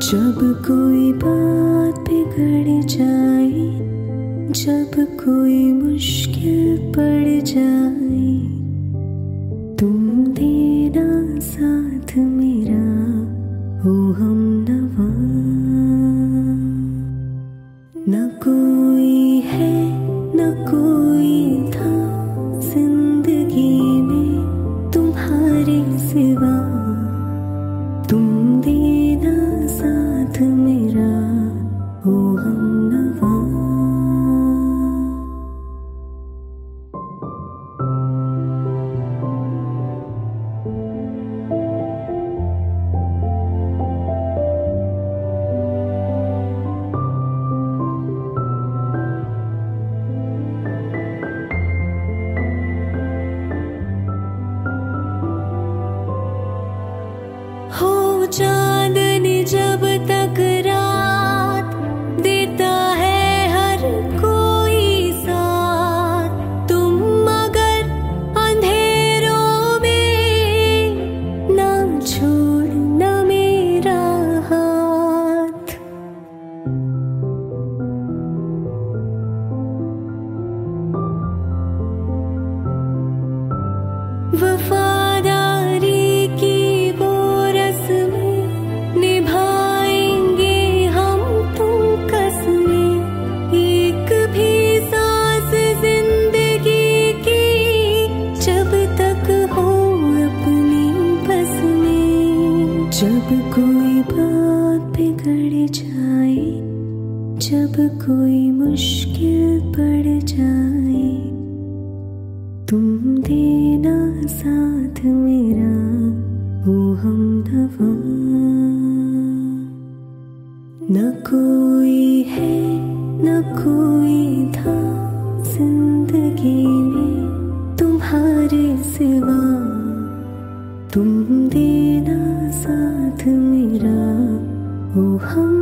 जब कोई बात बिगड़ जाए, जब कोई मुश्किल पड़ जाए, तुम देना साथ मेरा हो हमनवा। न कोई है न कोई था जिंदगी में तुम्हारे सिवा, तुम देना साथ मेरा हो हमनवा। हो चांदनी जब तक रात देता है हर कोई साथ, तुम मगर अंधेरों में ना छोड़ना मेरा हाथ। वफादारी की जब कोई बात बिगड़ जाए, जब कोई मुश्किल पड़ जाए, तुम देना साथ मेरा हो हमनवा। न कोई है न कोई था जिंदगी में तुम्हारे सिवा, तुम देना साथ मेरा हो हम।